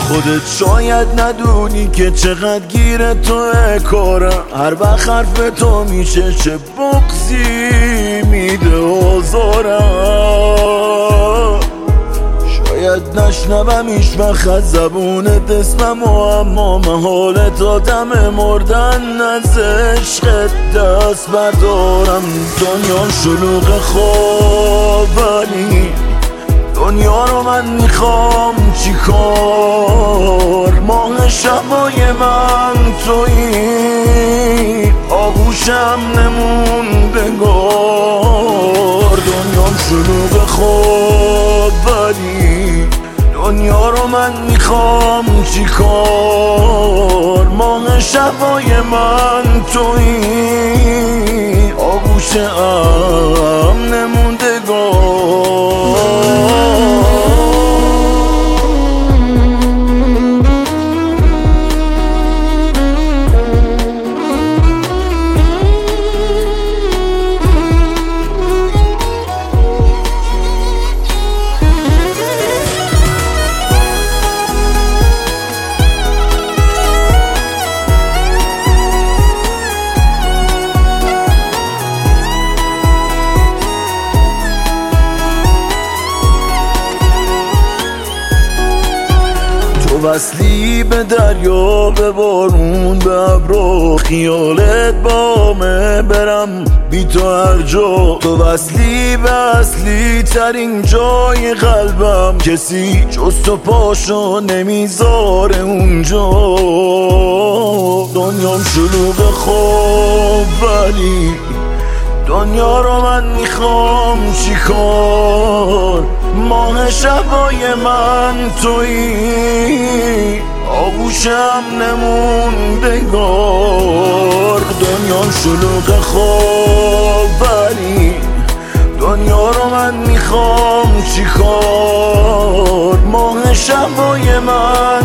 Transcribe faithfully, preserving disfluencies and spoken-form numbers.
خودت شاید ندونی که چقدر گیر توه کارم، هر وقت حرف تو میشه چه بغضی میده آزارم. شاید نشنوم هیچ وقت از زبونت اسممو، اما محالت آدم مردن از عشقت دست بردارم. دنیا شلوغ خواب ولی دنیا رو من میخوام چیکار؟ ماه شبای من تویی، آغوشم نموندگار. دنیا شلوغ خواب ولی دنیا رو من میخوام چیکار؟ ماه شبای من تویی، آغوشم نموندگار. وصلی به دریا، به بارون، به ابرو، خیالت بامه برم بی تو هر جا. تو وصلی به اصلی ترین جای قلبم، کسی جز تو پاشو نمیذاره اونجا. دنیام شلوغ خواب ولی دنیا رو من میخوام چیکار؟ ماه شبای من تویی، آغوشم نموندگار. دنیا شلوغ خواب ولی دنیا رو من میخوام چیکار؟ ماه شبای من